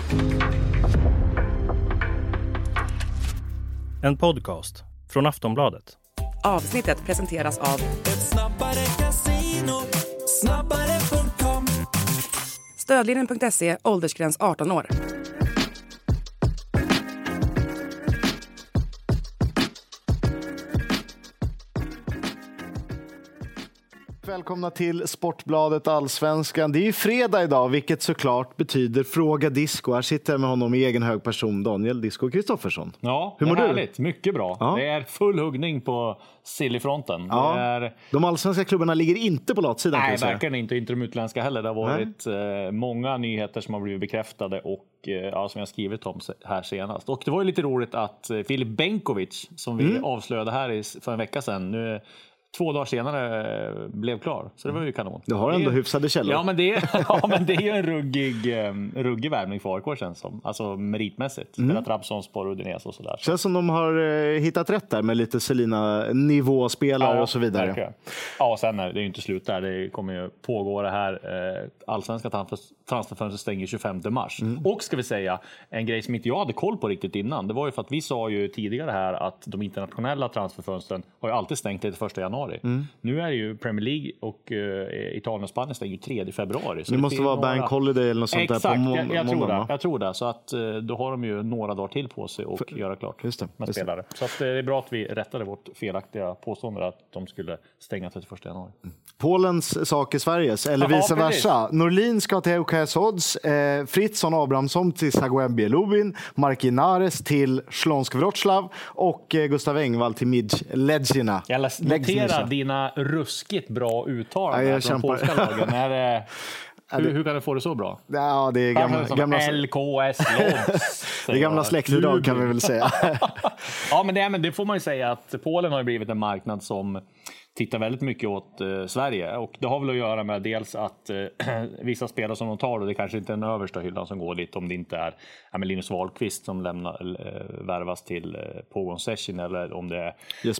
1. En podcast från Aftonbladet. Avsnittet presenteras av Ett snabbare casino, snabbare.com. Stödlinjen.se, åldersgräns 18 år. Välkomna till Sportbladet Allsvenskan. Det är ju fredag idag, vilket såklart betyder Fråga Disco. Här sitter jag med honom i egen hög person, Daniel Disco Kristoffersson. Ja, hur mår det är du? härligt. Mycket bra. Ja. Det är full huggning på Sillyfronten. Ja. Det är... De allsvenska klubbarna ligger inte på latsidan. Nej, verkligen inte. Inte de utländska heller. Det har varit många nyheter som har blivit bekräftade och som jag skrivit om här senast. Och det var ju lite roligt att Filip Benkovic, som vi avslöjade här för en vecka sedan, nu 2 dagar senare blev klar. Så det var ju kanon. Du har ändå hyfsade källor. Ja, men det är ju en ruggig värvning för AIK, känns som. Alltså meritmässigt. Spelat Trabzonspor och Udinese och sådär. Känns som de har hittat rätt där med lite Selina-nivåspelare och så vidare. Verkligen. Ja, och sen är det ju inte slut där. Det kommer ju pågå det här. Allsvenska transferfönstret stänger 25 mars. Och ska vi säga, en grej som inte jag hade koll på riktigt innan. Det var ju för att vi sa ju tidigare här att de internationella transferfönstren har ju alltid stängt till 1 januari. Nu är det ju Premier League och Italien och Spanien stänger ju 3 februari. Så det måste vara Bank Holiday eller något sånt. Exakt, där på jag tror det. Så att då har de ju några dagar till på sig och göra klart med spelare. Så att det är bra att vi rättade vårt felaktiga påstående att de skulle stänga 31 januari. Polens sak i Sveriges, eller vice versa. Norlin ska till ŁKS Odz, Fritzson Abrahamsson till Zagłębie Lubin, Markinares till Śląsk Wrocław och Gustav Engvall till Midge Ledzina. Jag noterar dina ruskigt bra uttalanden från polska lagen. Hur kan du få det så bra? Ja, det är gamla LKS Lodz. Det är gamla släktbidrag kan vi väl säga. Ja, men det får man ju säga att Polen har blivit en marknad som tittar väldigt mycket åt Sverige, och det har väl att göra med dels att vissa spelare som de tar, och det kanske inte är den översta hyllan som går dit, om det inte är Linus Wahlqvist som värvas till Pogon Session, eller om det är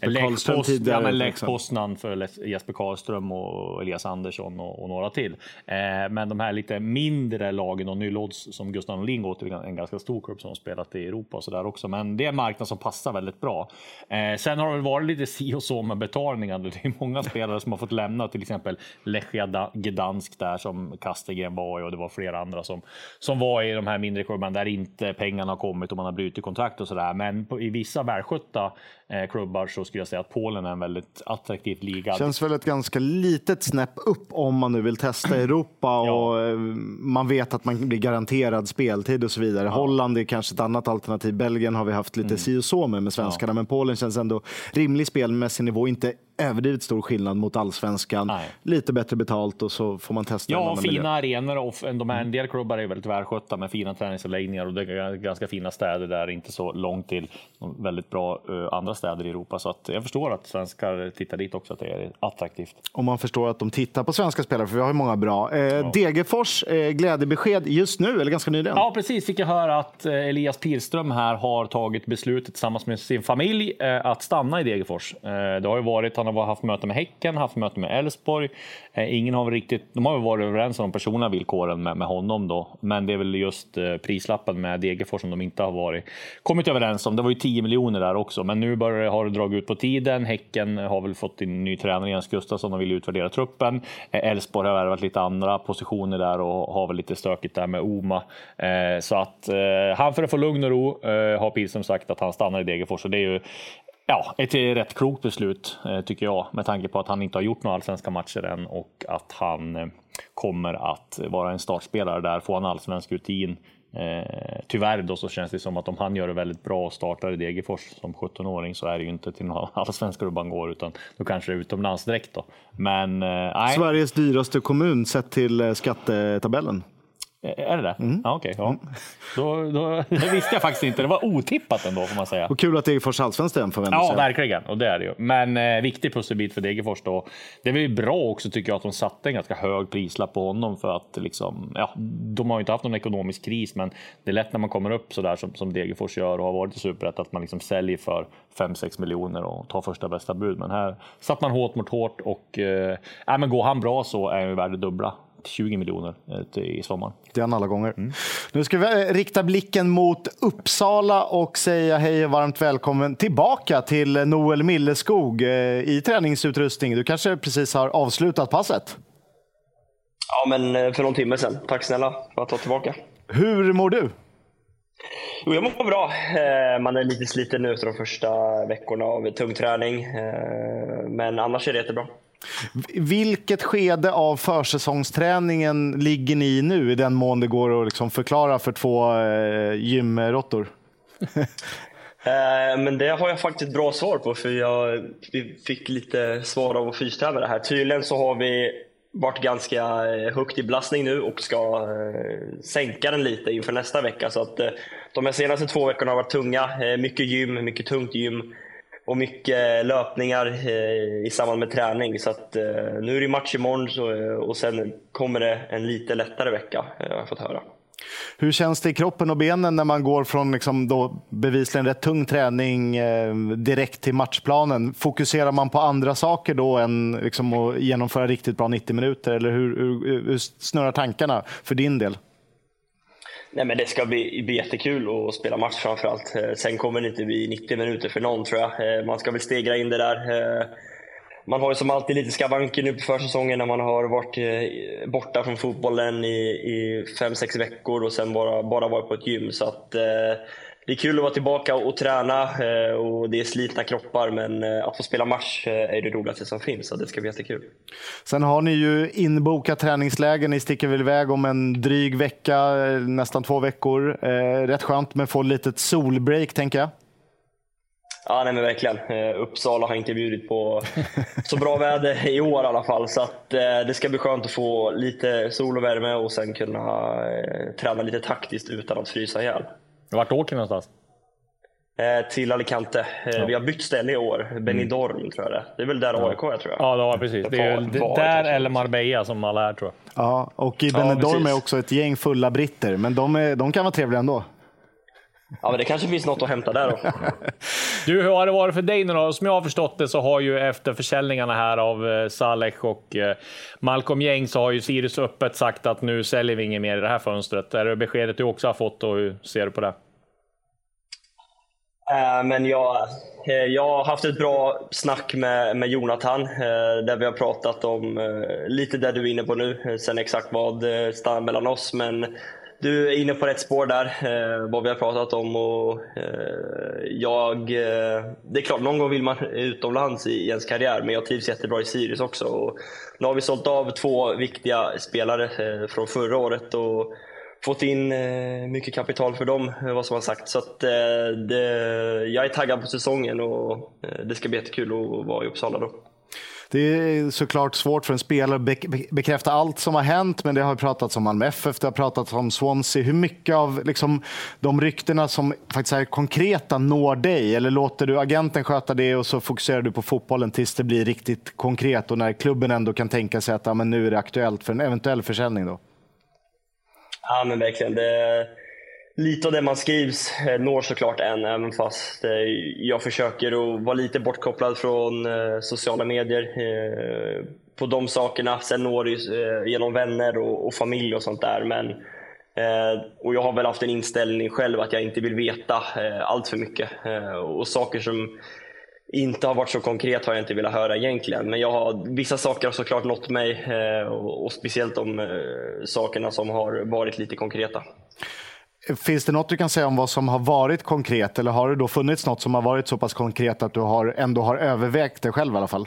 Lex Poznan för Jesper Karlström och Elias Andersson och några till. Men de här lite mindre lagen och Nylodds som Gustav Norlin går till, en ganska stor klubb som har spelat i Europa och så där också, men det är en marknad som passar väldigt bra. Sen har det väl varit lite si och så med betalningar. Det är många spelare som har fått lämna, till exempel Lechia Gdansk där som Kastegren var i, och det var flera andra som var i de här mindre klubbarna där inte pengarna har kommit och man har brutit kontrakt och sådär. Men i vissa välskötta klubbar så skulle jag säga att Polen är en väldigt attraktiv liga. Känns väl ett ganska litet snäpp upp om man nu vill testa Europa och man vet att man blir garanterad speltid och så vidare. Holland är kanske ett annat alternativ. Belgien har vi haft lite si och så med svenskarna, men Polen känns ändå rimlig spelmässig nivå, inte överdrivet stor skillnad mot allsvenskan. Nej. Lite bättre betalt och så får man testa. Ja, fina arenor och en del klubbar är väldigt välskötta med fina träningsanläggningar, och det är ganska fina städer där, inte så långt till väldigt bra andra städer i Europa. Så att jag förstår att svenskar tittar dit också, att det är attraktivt. Och man förstår att de tittar på svenska spelare, för vi har ju många bra. Degerfors, glädjebesked just nu, eller ganska nyligen? Ja, precis. Fick jag höra att Elias Pilström här har tagit beslutet tillsammans med sin familj att stanna i Degerfors. Det har ju varit, han har haft möte med Häcken, haft möte med Elfsborg. Ingen har väl riktigt, de har ju varit överens om de personliga villkoren med honom då, men det är väl just prislappen med Degerfors som de inte har kommit överens om. Det var ju 10 miljoner där också, men nu har det dragit ut på tiden. Häcken har väl fått en ny tränare, Jens Gustafsson, och vill utvärdera truppen. Elfsborg har värvat lite andra positioner där och har väl lite stökigt där med Oma. Så att han, för att få lugn och ro, har Pilström sagt att han stannar i Degerfors, och det är ju ett rätt klokt beslut tycker jag, med tanke på att han inte har gjort några allsvenska matcher än och att han kommer att vara en startspelare där, få en allsvensk rutin. Tyvärr då så känns det som att om han gör det väldigt bra och startar i Degerfors som 17-åring, så är det ju inte till några allsvenska klubban går, utan då kanske det är utomlands direkt då. Men Sveriges dyraste kommun sett till skattetabellen. Är det det? Ja, okej. Ja. Då det visste jag faktiskt inte. Det var otippat ändå, får man säga. Och kul att Degerfors allsvenskan förväntar sig. Ja, verkligen. Och det är det ju. Men viktig pusselbit för Degerfors då. Det är väl bra också, tycker jag, att de satte en ganska hög prislapp på honom, för att liksom, de har ju inte haft någon ekonomisk kris, men det är lätt när man kommer upp så där som Degerfors gör och har varit i Superettan, att man liksom säljer för 5-6 miljoner och tar första bästa bud. Men här satt man hårt mot hårt, och men går han bra så är han ju värd det dubbla 20 miljoner i sommar. Det är han alla gånger. Nu ska vi rikta blicken mot Uppsala och säga hej och varmt välkommen tillbaka till Noel Milleskog i träningsutrustning. Du kanske precis har avslutat passet? Ja, men för någon timme sedan. Tack snälla för att ta tillbaka. Hur mår du? Jo, jag mår bra. Man är lite sliten nu efter de första veckorna av tung träning. Men annars är det jättebra. Vilket skede av försäsongsträningen ligger ni i nu, i den mån det går att liksom förklara för två gymråttor? Men det har jag faktiskt bra svar på, för vi fick lite svar av vår fystränare här. Tydligen så har vi varit ganska högt i belastning nu och ska sänka den lite inför nästa vecka. Så att de här senaste 2 veckorna har varit tunga. Mycket gym, mycket tungt gym och mycket löpningar i samband med träning. Så att nu är det match imorgon och sen kommer det en lite lättare vecka, har jag fått höra. Hur känns det i kroppen och benen när man går från liksom då bevisligen rätt tung träning direkt till matchplanen? Fokuserar man på andra saker då än liksom att genomföra riktigt bra 90 minuter? Eller hur snurrar tankarna för din del? Nej, men det ska bli jättekul att spela match framförallt. Sen kommer det inte bli 90 minuter för någon, tror jag. Man ska väl stegra in det där. Man har ju som alltid lite skavanker nu på försäsongen när man har varit borta från fotbollen i 5-6 veckor och sen bara varit på ett gym. Så att det är kul att vara tillbaka och träna och det är slitna kroppar, men att få spela match är det roligaste som finns, så det ska bli jättekul. Sen har ni ju inbokat träningsläger, ni sticker väl iväg om en dryg vecka, nästan 2 veckor. Rätt skönt med att få lite solbreak, tänker jag. Ja, nej, men verkligen. Uppsala har inte bjudit på så bra väder i år i alla fall, så att det ska bli skönt att få lite sol och värme och sen kunna träna lite taktiskt utan att frysa ihjäl. Vart åker ni någonstans? Till Alicante. Vi har bytt ställe i år. Benidorm, tror jag det. Det är väl där AIK är, tror jag. Ja, det var precis. Det är där eller Marbella som alla är, tror jag. Ja, och i Benidorm är också ett gäng fulla britter, men de kan vara trevliga ändå. Ja, men det kanske finns något att hämta där då. Du, hur har det varit för dig nu då? Som jag har förstått det så har ju efter försäljningarna här av Saleh och Malcolm Gäng så har ju Sirius öppet sagt att nu säljer vi inget mer i det här fönstret. Är det beskedet du också har fått och hur ser du på det? Men jag har haft ett bra snack med Jonathan där vi har pratat om lite där du är inne på nu. Sen exakt vad stannar mellan oss, men du är inne på rätt spår där, vad vi har pratat om, och det är klart, någon gång vill man utomlands i ens karriär, men jag trivs jättebra i Sirius också. Och nu har vi sålt av 2 viktiga spelare från förra året och fått in mycket kapital för dem, vad som har sagt. Så att, jag är taggad på säsongen och det ska bli jättekul att vara i Uppsala då. Det är såklart svårt för en spelare att bekräfta allt som har hänt, men det har pratats om Malmö FF, det har pratats om Swansea. Hur mycket av liksom, de ryktena som faktiskt är konkreta når dig? Eller låter du agenten sköta det och så fokuserar du på fotbollen tills det blir riktigt konkret och när klubben ändå kan tänka sig att ja, men nu är det aktuellt för en eventuell försäljning då? Ja, men verkligen. Lite av det man skrivs når såklart även fast jag försöker att vara lite bortkopplad från sociala medier på de sakerna. Sen når det genom vänner och familj och sånt där. Men, och jag har väl haft en inställning själv att jag inte vill veta allt för mycket. Och saker som inte har varit så konkret har jag inte velat höra egentligen. Men vissa saker har såklart nått mig och speciellt de sakerna som har varit lite konkreta. Finns det något du kan säga om vad som har varit konkret, eller har det då funnits något som har varit så pass konkret att du ändå har övervägt det själv i alla fall?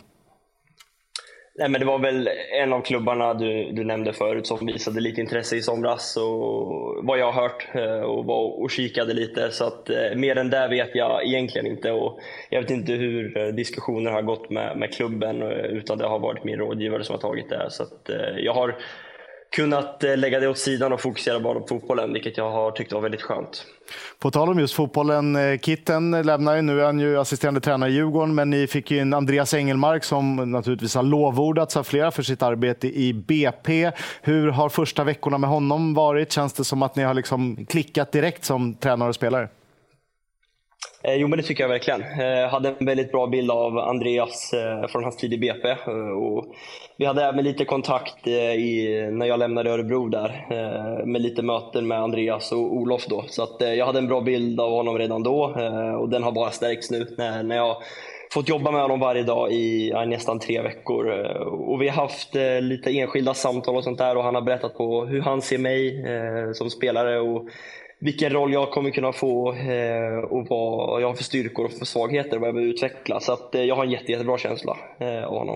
Nej, men det var väl en av klubbarna du nämnde förut som visade lite intresse i somras, och vad jag har hört och var och kikade lite, så att mer än det vet jag egentligen inte, och jag vet inte hur diskussioner har gått med klubben, utan det har varit min rådgivare som har tagit det, så att jag har kunnat lägga det åt sidan och fokusera bara på fotbollen, vilket jag har tyckt var väldigt skönt. På tal om just fotbollen, Kitten lämnar ju nu, är han ju assisterande tränare i Djurgården, men ni fick ju en Andreas Engelmark som naturligtvis har lovordats av flera för sitt arbete i BP. Hur har första veckorna med honom varit? Känns det som att ni har liksom klickat direkt som tränare och spelare? Jo, men det tycker jag verkligen. Jag hade en väldigt bra bild av Andreas från hans tid i BP. Och vi hade även lite kontakt när jag lämnade Örebro där, med lite möten med Andreas och Olof då. Så att, jag hade en bra bild av honom redan då, och den har bara stärkts nu när jag fått jobba med honom varje dag i nästan 3 veckor. Och vi har haft lite enskilda samtal och sånt där, och han har berättat på hur han ser mig som spelare och vilken roll jag kommer kunna få, och vad jag har för styrkor och för svagheter, vad jag vill utveckla. Så att jag har en jättebra känsla av honom.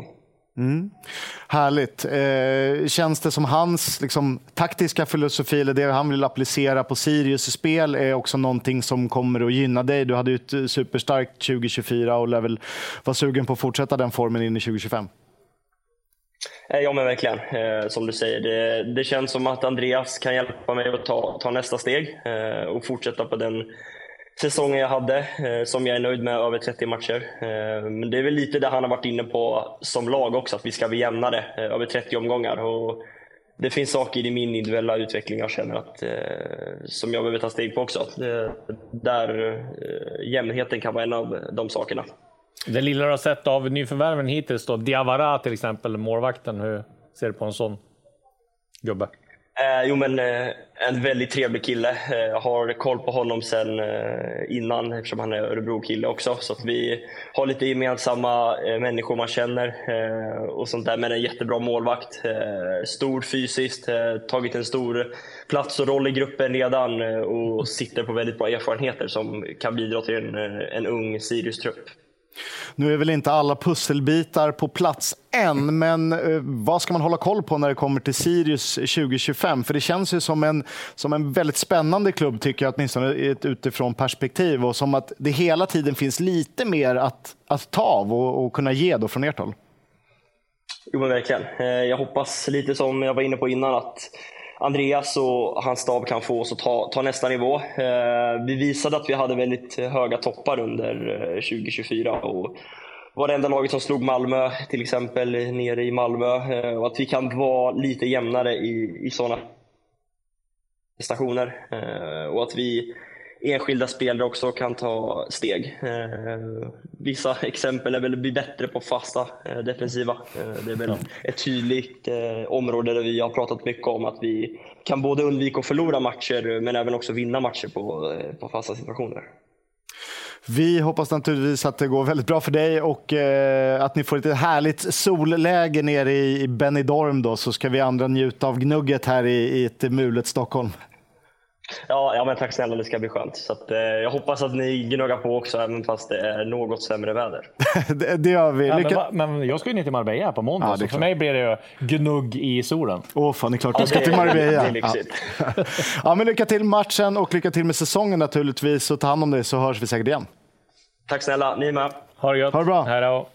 Härligt. Känns det som hans liksom, taktiska filosofi, eller det han vill applicera på Sirius spel, är också någonting som kommer att gynna dig? Du hade ju ett superstarkt 2024 och lär väl vara sugen på att fortsätta den formen in i 2025. Ja, men verkligen. Som du säger, det känns som att Andreas kan hjälpa mig att ta nästa steg och fortsätta på den säsongen jag hade, som jag är nöjd med, över 30 matcher. Men det är väl lite det han har varit inne på som lag också, att vi ska bli jämnare över 30 omgångar. Och det finns saker i min individuella utveckling jag känner att som jag behöver ta steg på också. Där jämnheten kan vara en av de sakerna. Det lilla du har sett av nyförvärven hittills då, Diawara till exempel, målvakten, hur ser du på en sån gubbe? Jo, men en väldigt trevlig kille. Jag har koll på honom sen innan, eftersom han är Örebro-kille också. Så att vi har lite gemensamma människor man känner och sånt där. Men en jättebra målvakt. Stor fysiskt, tagit en stor plats och roll i gruppen redan och sitter på väldigt bra erfarenheter som kan bidra till en ung Sirius-trupp. Nu är väl inte alla pusselbitar på plats än, men vad ska man hålla koll på när det kommer till Sirius 2025? För det känns ju som en väldigt spännande klubb, tycker jag, åtminstone utifrån perspektiv, och som att det hela tiden finns lite mer att ta av och kunna ge då från ert håll. Jo, men verkligen. Jag hoppas lite som jag var inne på innan, att Andreas och hans stab kan få oss att ta nästa nivå. Vi visade att vi hade väldigt höga toppar under 2024 och var det enda laget som slog Malmö till exempel nere i Malmö, och att vi kan vara lite jämnare i sådana stationer, och att vi enskilda spelare också kan ta steg. Vissa exempel är väl bli bättre på fasta defensiva. Det är väl ett tydligt område där vi har pratat mycket om att vi kan både undvika att förlora matcher men även också vinna matcher på fasta situationer. Vi hoppas naturligtvis att det går väldigt bra för dig och att ni får ett härligt solläge nere i Benidorm då, så ska vi andra njuta av gnugget här i ett mulet Stockholm. Ja, men tack snälla, det ska bli skönt. Så att, jag hoppas att ni gnuggar på också, även fast det är något sämre väder. det gör vi. Ja, men jag ska ju ner till Marbella på måndag, ja, så för mig blir det gnugg i solen. Fan, det är klart du ska till Marbella. Det är lyxigt. Ja, men lycka till matchen och lycka till med säsongen naturligtvis. Och ta hand om dig, så hörs vi säkert igen. Tack snälla, ni med. Ha det gött. Ha det bra. Hej då.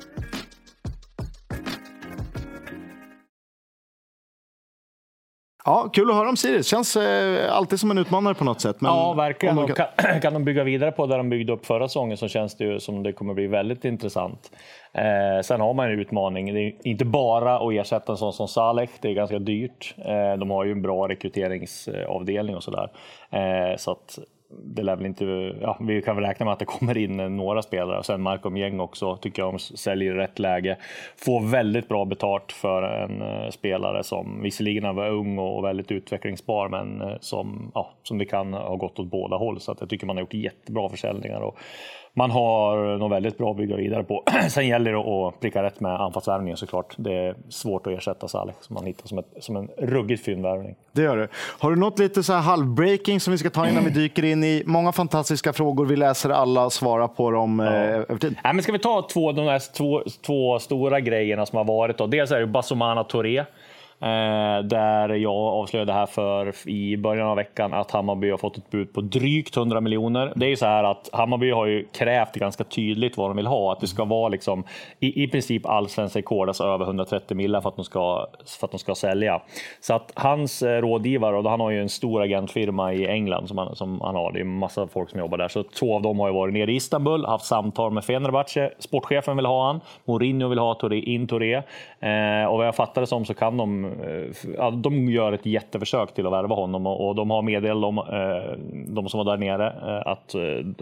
Ja, kul att höra om Sirius. Känns alltid som en utmanare på något sätt. Men ja, verkligen. Kan de bygga vidare på där de byggde upp förra säsongen, så känns det ju som det kommer bli väldigt intressant. Sen har man en utmaning. Det är inte bara att ersätta en sån som Saleh. Det är ganska dyrt. De har ju en bra rekryteringsavdelning och sådär. Så att det lär väl inte, vi kan väl räkna med att det kommer in några spelare, och sen Markom Gäng också tycker jag säljer i rätt läge, får väldigt bra betalt för en spelare som visserligen var ung och väldigt utvecklingsbar, men som det kan ha gått åt båda håll, så att jag tycker man har gjort jättebra försäljningar och man har något väldigt bra att bygga vidare på. Sen gäller det att pricka rätt med anfallsvärvningen såklart. Det är svårt att ersätta Saleh som man hittar som en ruggigt fyndvärvning. Det gör det. Har du något lite så här halvbreaking som vi ska ta innan vi dyker in i många fantastiska frågor? Vi läser alla och svarar på dem över tid. Nej, men ska vi ta två stora grejerna som har varit då? Dels är det Basumana Touré. Där jag avslöjade här i början av veckan att Hammarby har fått ett bud på drygt 100 miljoner. Det är ju så här att Hammarby har ju krävt ganska tydligt vad de vill ha, att det ska vara liksom i princip allsvensk rekord, alltså över 130 miljoner för att de ska sälja. Så att hans rådgivare, och han har ju en stor agentfirma i England som han har, det är en massa folk som jobbar där, så 2 av dem har ju varit nere i Istanbul, haft samtal med Fenerbahce, sportchefen vill ha han, Mourinho vill ha Touré, och vad jag fattar det som så kan de de gör ett jätteförsök till att värva honom och de har meddelat de som var där nere att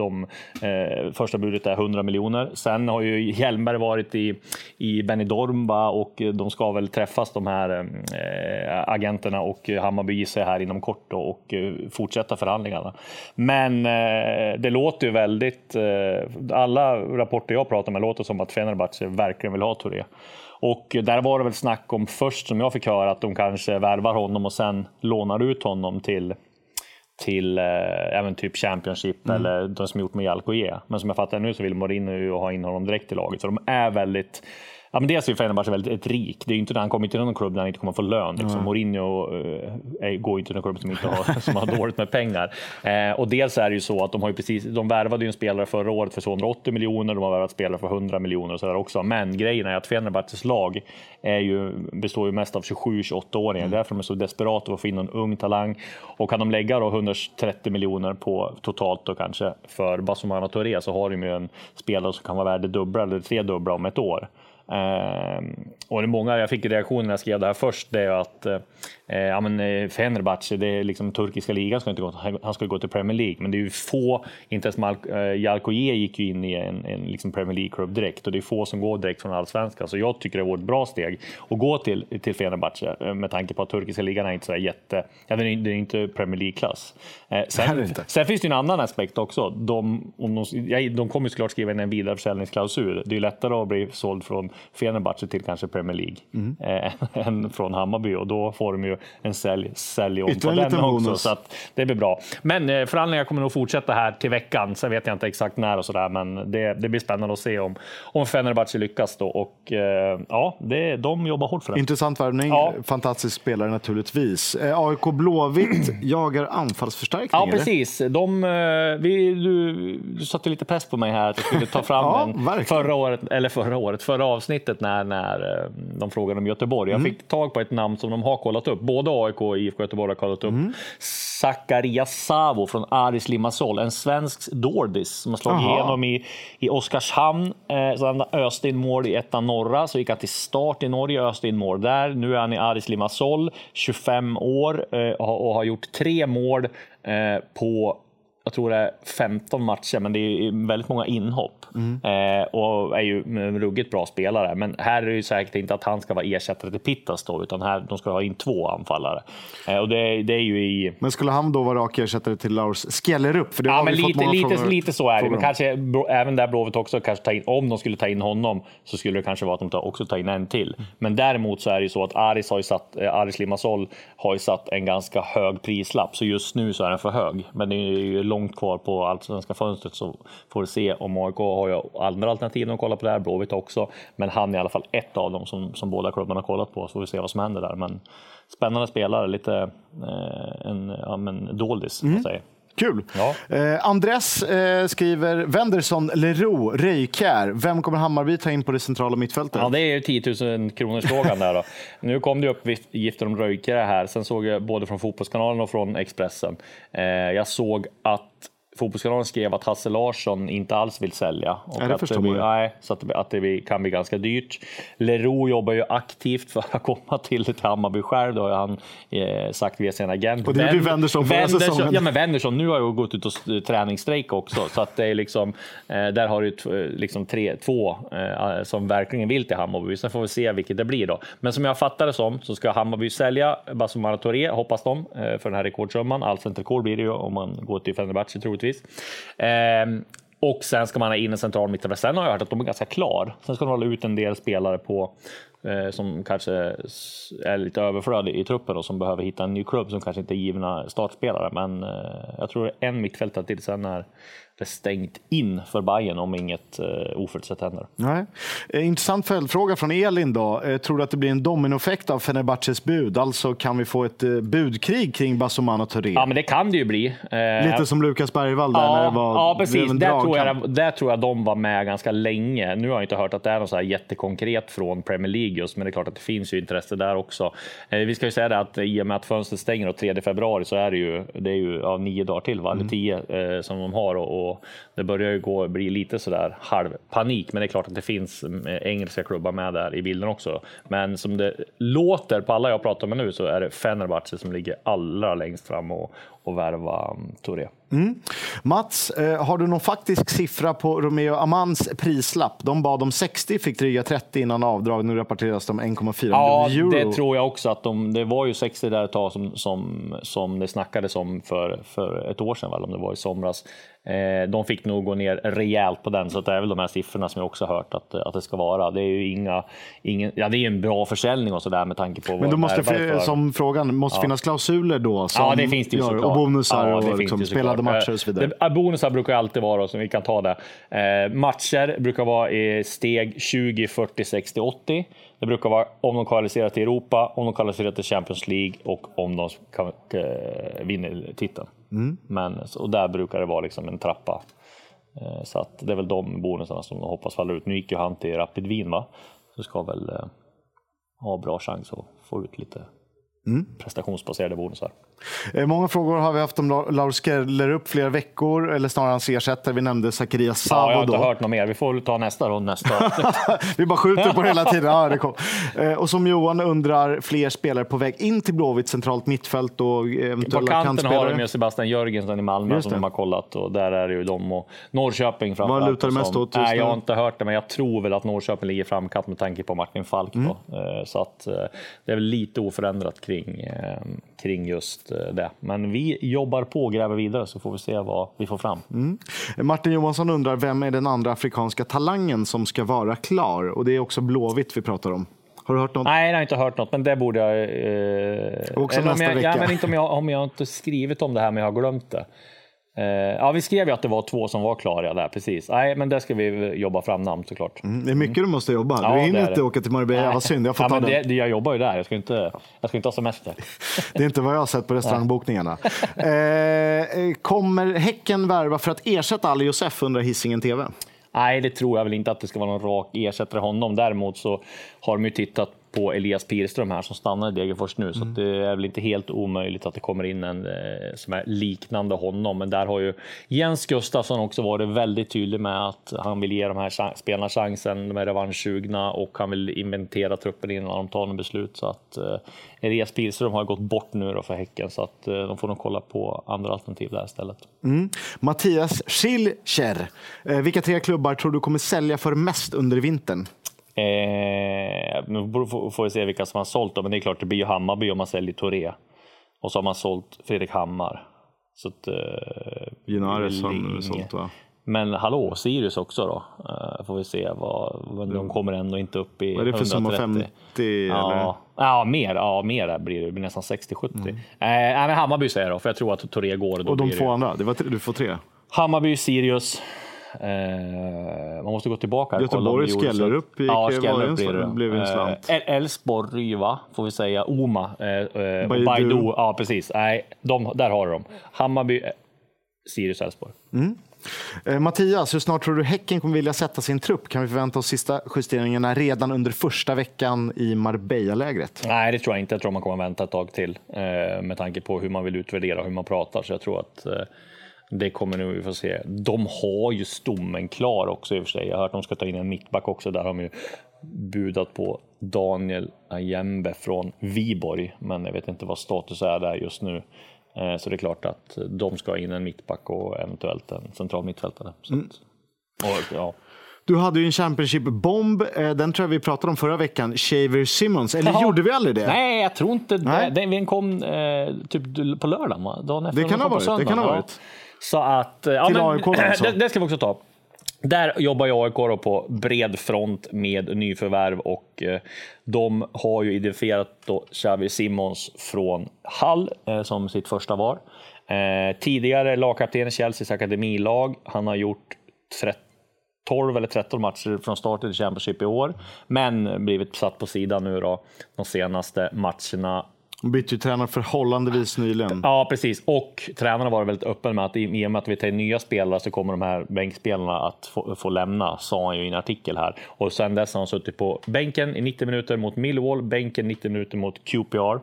första budet är 100 miljoner. Sen har ju Hjelmberg varit i Benidorm och de ska väl träffas, de här agenterna, och Hammarby gissar här inom kort och fortsätta förhandlingarna. Men det låter ju väldigt, alla rapporter jag pratar med låter som att Fenerbahce verkligen vill ha Touré. Och där var det väl snack om först, som jag fick höra, att de kanske värvar honom och sen lånar ut honom till även typ Championship eller de som gjort med Jalkoje. Men som jag fattar nu så vill Mourinho ha in honom direkt i laget. Så de är väldigt... Ja, men dels är Fenerbahce väldigt rik. Det är ju inte när han kommer till någon klubb där han inte kommer få lön. Liksom. Mourinho går ju till någon klubb som har dåligt med pengar. Och dels är det ju så att de värvade ju en spelare förra året för 280 miljoner. De har värvat spelare för 100 miljoner och så där också. Men grejen är att Fenerbahces lag består ju mest av 27-28-åringar. Därför de är så desperata att få in en ung talang. Och kan de lägga då 130 miljoner på totalt då kanske för Bassoumana Touré, så har de ju en spelare som kan vara värd det dubbla eller 3-dubbla om ett år. Och det är många, jag fick reaktioner när jag skrev det här först, det är att Fenerbahce, det är liksom turkiska ligan, han ska gå till Premier League, men det är ju få, inte ens Jalkoje gick ju in i en liksom Premier League-klubb direkt, och det är få som går direkt från allsvenskan, så jag tycker det vore ett bra steg att gå till Fenerbahce, med tanke på att turkiska ligan är inte så jätte, det är inte Premier League-klass. Sen finns det en annan aspekt också, de kommer såklart skriva in en vidareförsäljningsklausul. Det är ju lättare att bli såld från Fenerbahce till kanske Premier League än från Hammarby, och då får de ju en sälj om på den också, så att det blir bra. Men förhandlingar kommer nog fortsätta här till veckan, så vet jag inte exakt när och sådär, men det blir spännande att se om Fenerbahce lyckas då, och de jobbar hårt för det. Intressant värvning, fantastisk spelare naturligtvis. AIK Blåvitt jagar anfallsförstärkning. Ja, precis. Du satte lite press på mig här att jag skulle ta fram förra avsnittet när de frågade om Göteborg. Jag fick tag på ett namn som de har kollat upp. Både AIK och IFK Göteborg har kollat upp. Zacharias Savo från Aris Limassol, en svensk Dordis som har slagit igenom i Oskarshamn. Så han öste in mål i ettan norra, så gick han till start i Norge, öste in mål där. Nu är han i Aris Limassol, 25 år och har gjort 3 mål på, jag tror det är 15 matcher, men det är väldigt många inhopp. Och är ju en ruggigt bra spelare. Men här är det ju säkert inte att han ska vara ersättare till Pittas då, utan här de ska ha in 2 anfallare. Och det är ju Men skulle han då vara rak ersättare till Lars Skellerup? För det har men lite så är det. Men kanske även där Blåvitt också kanske ta in, om de skulle ta in honom, så skulle det kanske vara att de också tar in en till. Men däremot så är det ju så att Aris Limassol har ju satt en ganska hög prislapp, så just nu så är den för hög. Men det är ju långt kvar på allsvenska fönstret, så får vi se om AIK har ju andra alternativ att kolla på det här, Blåvitt också, men han är i alla fall ett av dem som båda klubbarna har kollat på, så får vi se vad som händer där. Men spännande spelare, lite en doldis att säga. Kul. Andres skriver Wendersson, Leroux, Röjkär. Vem kommer Hammarby ta in på det centrala mittfältet? Ja, det är ju 10 000 kronors frågan där då. Nu kom det uppgifter om Röjkär här. Sen såg jag både från Fotbollskanalen och från Expressen. Jag såg att Fotbollskanalen skrev att Hasse Larsson inte alls vill sälja. Och så att det kan bli ganska dyrt. Leroux jobbar ju aktivt för att komma till Hammarby själv. Då har han sagt via sin agent. Och det blir Wendersson förra säsongen. Ja, men Wendersson nu har ju gått ut och träningsstrejk också. Så att det är liksom, där har du liksom 2 som verkligen vill till Hammarby. Sen får vi se vilket det blir då. Men som jag fattar det som, så ska Hammarby sälja Bassoumana Touré, hoppas de, för den här rekordsumman. Alltså inte rekord blir det ju om man går till Fenerbahce troligtvis. Och sen ska man ha in en central mittfältare. Sen har jag hört att de är ganska klar. Sen ska de hålla ut en del spelare på som kanske är lite överflödig i truppen och som behöver hitta en ny klubb som kanske inte är givna startspelare. Men jag tror en mittfältare till, sen är det stängt in för Bayern om inget oförutsett händer. Nej. Intressant följdfråga från Elin då. Tror du att det blir en dominoeffekt av Fenerbahces bud? Alltså kan vi få ett budkrig kring Bassoumana Touré? Ja, men det kan det ju bli. Lite som Lukas Bergvall där när det var. Ja, precis. Där tror jag de var med ganska länge. Nu har jag inte hört att det är något så här jättekonkret från Premier League League just, men det är klart att det finns ju intresse där också. Vi ska ju säga det att i och med att fönstret stänger då 3 februari så är det ju 9 dagar till, eller 10 som de har, och det börjar ju bli lite sådär halvpanik, men det är klart att det finns engelska klubbar med där i bilden också. Men som det låter på alla jag pratar med nu så är det Fenerbahce som ligger allra längst fram och värva Touré. Mats, har du någon faktisk siffra på Romeo Amans prislapp? De bad om 60, fick dryga 30 innan avdrag. Nu rapporteras de 1,4 miljoner euro. Det tror jag också att det var ju 60 där ett tag som det snackades om för ett år sedan, väl, om det var i somras. De fick nog gå ner rejält på den, så att det är väl de här siffrorna som jag också har hört att det ska vara. Det är ju det är en bra försäljning och sådär med tanke på. Men då måste som frågan måste finnas klausuler då som det finns det ju såklart. Och bonusar och liksom spelade matcher och så vidare. Bonusar brukar alltid vara, så vi kan ta det. Matcher brukar vara i steg 20, 40, 60, 80. Det brukar vara om de kvalificerar till Europa, om de kvalificerar till Champions League och om de kan vinna titeln. Men, och där brukar det vara liksom en trappa. Så att det är väl de bonusarna som de hoppas faller ut. Nu gick ju han till Rapid Wien, va? Så ska väl ha bra chans att få ut lite prestationsbaserade bonusar. Många frågor har vi haft om Lars Skellerup flera veckor, eller snarare hans ersättare. Vi nämnde Zacharias Savo. Jag har inte hört något mer. Vi får ta nästa rond nästa. Vi bara skjuter på hela tiden. Ja, det kom. Och som Johan undrar, fler spelare på väg in till Blåvitt, centralt mittfält och eventuella på kanten kantspelare. har de ju Sebastian Jörgensen i Malmö som de har kollat, och där är det ju de och Norrköping framförallt. Vad lutar det mest åt? Nej, jag har inte hört det, men jag tror väl att Norrköping ligger framkant med tanke på Martin Falk. Så att det är väl lite oförändrat kring just det. Men vi jobbar på och gräver vidare, så får vi se vad vi får fram. Martin Johansson undrar, vem är den andra afrikanska talangen som ska vara klar? Och det är också Blåvitt vi pratar om. Har du hört något? Nej, jag har inte hört något, men det borde jag... också nästa vecka. Men inte om jag inte skrivit om det här, men jag har glömt det. Vi skrev ju att det var 2 som var klara där, precis. Nej, men där ska vi jobba fram namn såklart. Det är mycket du måste jobba. Du hinner inte åka till Marbella, vad synd. Jag jobbar ju där, jag ska inte ha semester. Det är inte vad jag har sett på restaurangbokningarna. Kommer Häcken värva för att ersätta Ali Josef under Hisingen TV? Nej, det tror jag väl inte att det ska vara någon rak ersättare honom. Däremot så har de ju tittat på Elias Pirström här som stannar i Degerfors nu, så att det är väl inte helt omöjligt att det kommer in en som är liknande honom. Men där har ju Jens Gustafsson också varit väldigt tydlig med att han vill ge de här spelarna chansen, de är revanschsugna, och han vill inventera truppen innan de tar en beslut. Så att Elias Pirström har gått bort nu då för Häcken, så att de får nog kolla på andra alternativ där istället. Mattias Schilcher, vilka 3 klubbar tror du kommer sälja för mest under vintern? Nu får vi se vilka som har sålt då, men det är klart det blir ju Hammarby om man säljer Touré, och så har man sålt Fredrik Hammar, så att Ginares har sålt, va? Men hallå, Sirius också då, får vi se vad de kommer ändå inte upp i 130. Vad är det för summa, 50 eller? Mer blir det blir nästan 60-70. Men Hammarby säger då, för jag tror att Touré går. Och de 2 andra, du får 3. Hammarby, Sirius. Man måste gå tillbaka. Göteborg, Skellerup blev en slant. Elfsborg, va? Får vi säga. Oma, Baidu. Ja, precis. Nej, där har de. Hammarby, Sirius, Elfsborg. Mattias, hur snart tror du Häcken kommer vilja sätta sin trupp? Kan vi förvänta oss sista justeringarna redan under första veckan i Marbella-lägret? Nej, det tror jag inte. Jag tror man kommer vänta ett tag till med tanke på hur man vill utvärdera, hur man pratar. Så jag tror att det kommer nu vi får se. De har ju stommen klar också i och för sig. Jag har hört att de ska ta in en mittback också. Där har de ju budat på Daniel Ajembe från Viborg. Men jag vet inte vad status är där just nu. Så det är klart att de ska in en mittback och eventuellt en central mittfältare. Du hade ju en Championship-bomb. Den tror jag vi pratade om förra veckan. Xavier Simmons. Eller gjorde vi aldrig det? Nej, jag tror inte det. Den kom typ på lördagen, va? Dagen efter. Det kan ha varit. Så att, det ska vi också ta. Där jobbar jag AIK på bred front med nyförvärv, och de har ju identifierat då Xavier Simmons från Hull som sitt första var. Tidigare lagkapten i Chelseas akademilag. Han har gjort 12 eller 13 matcher från starten i Championship i år, men blivit satt på sidan nu då de senaste matcherna. De bytte ju tränare förhållandevis nyligen. Ja, precis. Och tränarna var väldigt öppen med att i och med att vi tar nya spelare så kommer de här bänkspelarna att få lämna, sa han ju i en artikel här. Och sen dess har han suttit på bänken i 90 minuter mot Millwall, bänken 90 minuter mot QPR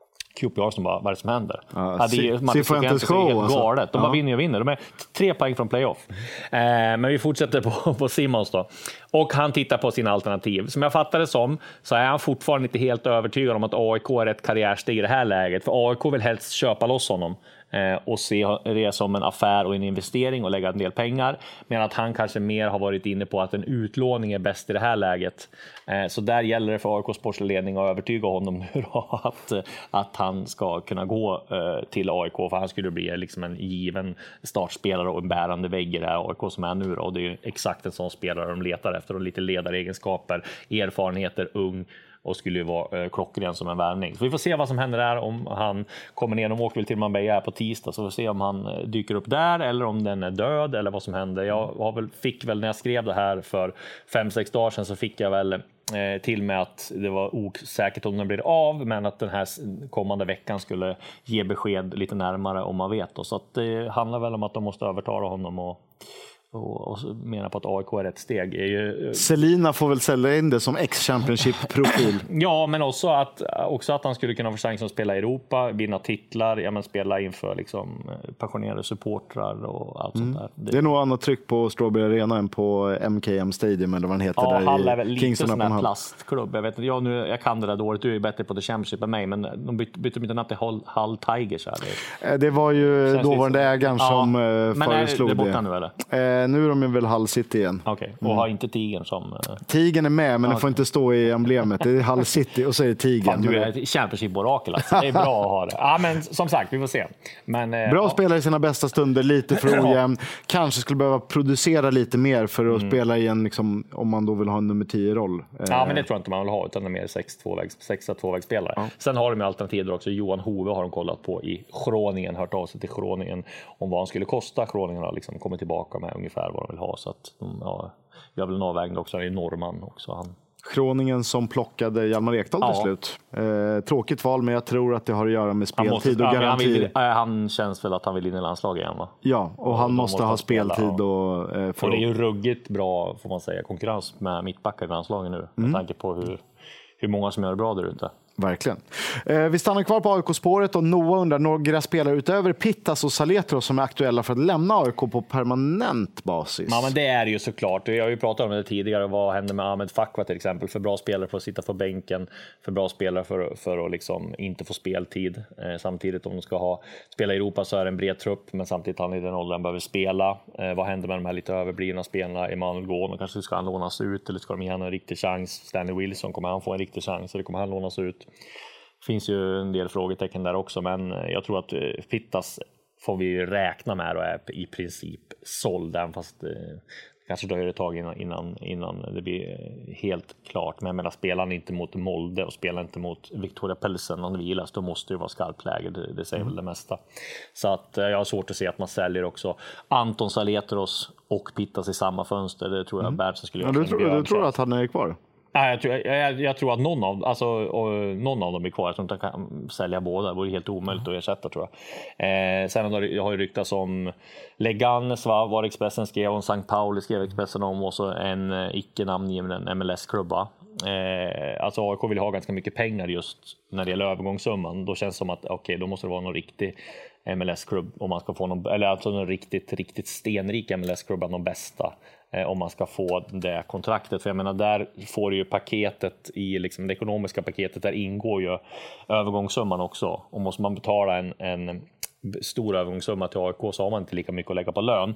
som bara, vad är det som händer? Cifuentes show alltså. Galet. De bara vinner. De är 3 poäng från playoff. Men vi fortsätter på Simons då. Och han tittar på sina alternativ. Som jag fattade som så är han fortfarande inte helt övertygad om att AIK är ett karriärsteg i det här läget. För AIK vill helst köpa loss honom och se det som en affär och en investering och lägga en del pengar. Men att han kanske mer har varit inne på att en utlåning är bäst i det här läget. Så där gäller det för AIKs sportsledning att övertyga honom nu då, att han ska kunna gå till AIK, för han skulle bli liksom en given startspelare och en bärande vägg i det här AIK som är nu då. Och det är ju exakt en sån spelare de letar efter, och lite ledaregenskaper, erfarenheter, ung, och skulle ju vara klockren som en värvning. Så vi får se vad som händer där, om han kommer ner. De åker väl till Marbella här på tisdag, så vi får se om han dyker upp där eller om den är död eller vad som händer. Jag fick väl när jag skrev det här för 5-6 dagar sedan, så fick jag väl till med att det var osäkert om den blir av, men att den här kommande veckan skulle ge besked lite närmare om man vet. Så att det handlar väl om att de måste övertala honom och menar på att AIK är rätt steg. Selina får väl sälja in det som ex-championship-profil. Ja, men också att han skulle kunna få chans att spela i Europa, vinna titlar, spela inför liksom passionerade supportrar och allt sånt där. Det är nog annat tryck på Strawberry Arena än på MKM Stadium eller vad den heter. Ja, Hall är väl lite sån här plastklubb. Jag vet inte, jag kan det där dåligt. Du är ju bättre på The Championship än mig, men de bytte inte namn till Hull Tigers här. Det var ju dåvarande ägaren som föreslog det. Men är det borta nu eller? Nu är de väl Hull City igen. Okej. Och har inte Tigern som... Tigern är med, men den får inte stå i emblemet. Det är Hull City och så är det Tigern. Fan, du är ett Championship-orakel alltså. Det är bra att ha det. Ja, men som sagt, vi får se. Men, bra spelare i sina bästa stunder, lite för ojämn. Kanske skulle behöva producera lite mer för att spela i en, liksom, om man då vill ha en nummer 10-roll. Ja, men det tror jag inte man vill ha, utan det är mer 6-2-vägsspelare. Ja. Sen har de ju alternativ också. Johan Hove har de kollat på i Groningen, hört av sig till Groningen om vad han skulle kosta. Groningen har liksom kommit tillbaka med ungefär vad de vill ha, så att jag vill en avvägning också i Norrman också. Groningen som plockade Hjalmar Ekdal till slut. Tråkigt val, men jag tror att det har att göra med speltid och garanti. Han känns väl att han vill in i landslaget igen, va? Ja, och han måste ha speltid. Och det är ju ruggigt bra, får man säga, konkurrens med mittbackar i landslaget nu. Med tanke på hur många som gör det bra där ute. Verkligen. Vi stannar kvar på AIK-spåret och Noah undrar några spelare utöver Pittas och Saletros som är aktuella för att lämna AIK på permanent basis. Ja, men det är ju såklart. Jag har ju pratat om det tidigare. Vad händer med Ahmed Fakwa till exempel? För bra spelare för att sitta på bänken. För bra spelare för att liksom inte få speltid. Samtidigt om de ska spela i Europa så är det en bred trupp. Men samtidigt han i den åldern behöver spela. Vad händer med de här lite överblivna spelarna? Emanuel Gån, kanske ska han lånas ut eller ska de ge han en riktig chans? Stanley Wilson, kommer han få en riktig chans eller kommer han lånas ut? Det finns ju en del frågetecken där också, men jag tror att Pittas får vi räkna med och är i princip såld, även fast kanske dröjer ett tag innan det blir helt klart. Men jag menar, spelar han inte mot Molde och spelar inte mot Victoria Pelsen om det vilas, då måste det vara skarpt läge, det säger väl det mesta. Så att jag har svårt att se att man säljer också Anton Saletros och Pittas i samma fönster. Det tror jag Bertsen skulle göra. Du tror att han är kvar? Jag tror att någon av dem är kvar. Jag tror inte att kan sälja båda. Det vore helt omöjligt att ersätta, tror jag. Sen har ju ryktats om Leganes, var Expressen skrev om, St. Pauli skrev Expressen om, och så en icke-namngiven MLS-klubb. Alltså AIK vill ha ganska mycket pengar just när det gäller övergångssumman. Då känns det som att då måste det vara någon riktig MLS-klubb om man ska få någon, eller alltså en riktigt stenrik MLS-klubb bland de bästa, om man ska få det kontraktet. För jag menar, där får du ju paketet i liksom det ekonomiska paketet, där ingår ju övergångssumman också. Och måste man betala en stor övergångssumma till AIK så har man inte lika mycket att lägga på lön.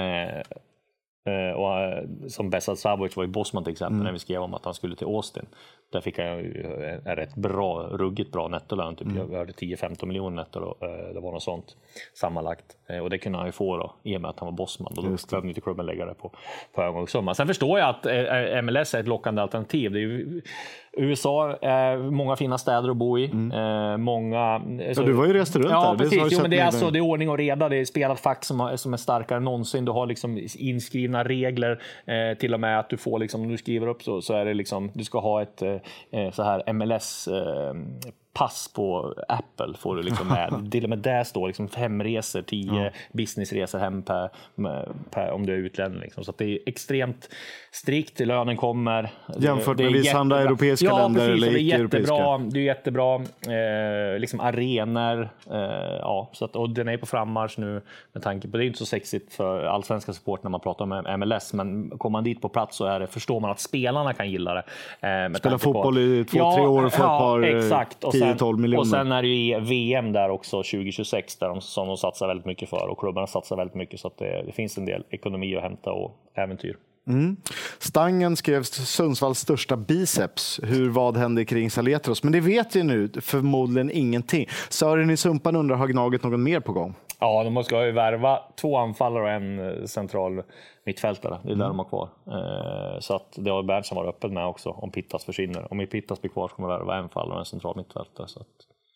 Och som Besad Savovic var i Bosman till exempel, när vi skrev om att han skulle till Austin. Där fick han en rätt ruggigt bra nettolön. Typ. Jag hörde 10-15 miljoner netto. Det var något sånt sammanlagt. Och det kunde han ju få då, i och med att han var Bosman. Och då behövde inte klubben lägga det på övergångssumma. Sen förstår jag att MLS är ett lockande alternativ. Det är ju USA, många fina städer att bo i. Många, så, du var ju rest runt där. Precis. Men det är ordning och reda. Det är spelat fack som är starkare än någonsin. Du har liksom inskrivna regler. Till och med att du får liksom, om du skriver upp så är det liksom, du ska ha ett så här MLS pass på Apple får du liksom med. Till och med där står liksom 5 resor, 10 businessresor hem per om du är utlänning. Liksom. Så att det är extremt strikt. Lönen kommer. Jämfört med vissa andra europeiska länder eller icke-europeiska. Det är jättebra. Liksom arenor. Så att, och den är på frammarsch nu med tanke på det är inte så sexigt för allsvenska support när man pratar om MLS, men kommer man dit på plats så förstår man att spelarna kan gilla det. Spela fotboll i 2-3 år för ett par 10-12 miljoner. Och sen är det ju VM där också 2026 där som de satsar väldigt mycket för och klubbarna satsar väldigt mycket så att det finns en del ekonomi att hämta och äventyr. Stangen skrev Sundsvalls största biceps. Vad hände kring Saletros? Men det vet vi nu förmodligen ingenting. Sören i Sumpan undrar, har Gnaget någon mer på gång? Ja, de ska ju värva 2 anfallare och en central mittfältare. Det är där de har kvar. Så att det har Bernt som var öppen med också om Pittas försvinner. Om Pittas blir kvar så kommer de värva en anfallare och en central mittfältare. Så att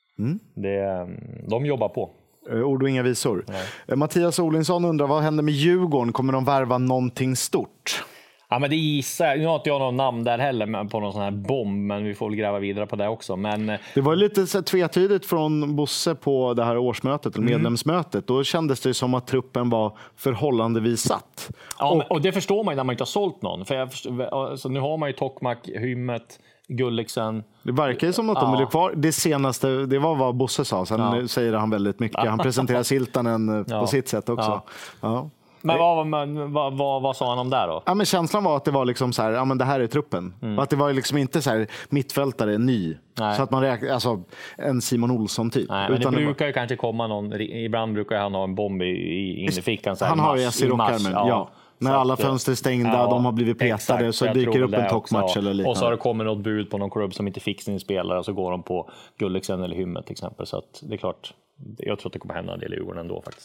de jobbar på. Ord och inga visor. Mattias Olinsson undrar, vad händer med Djurgården? Kommer de värva någonting stort? Ja, men det gissar. Nu har inte jag någon namn där heller på någon sån här bomb, men vi får väl gräva vidare på det också. Men det var lite så tvetydigt från Bosse på det här årsmötet, eller medlemsmötet. Då kändes det som att truppen var förhållandevis satt. Ja, och det förstår man ju när man inte har sålt någon. För nu har man ju Tokmak, Hymmet, Gulliksen. Det verkar ju som att de är kvar. Det senaste, det var vad Bosse sa. Sen säger han väldigt mycket. Han presenterar Siltanen på sitt sätt också. Ja. Men vad sa han om det då? Ja, men känslan var att det var liksom så här, ja men det här är truppen. Och att det var liksom inte så här mittfältare ny. Nej. Så att man alltså en Simon Olsson typ. Nej, men det brukar ju kanske komma någon, ibland brukar han ha en bomb in i fickan. Så här, han har ju i rockärmen, ja. När alla fönster är stängda, de har blivit petade, exakt, så dyker upp en toppmatch eller liknande. Och så har det kommit något bud på någon klubb som inte fick sin spelare och så går de på Gulliksen eller Hymmet till exempel. Så att det är klart, jag tror att det kommer hända en del i Djurgården ändå faktiskt.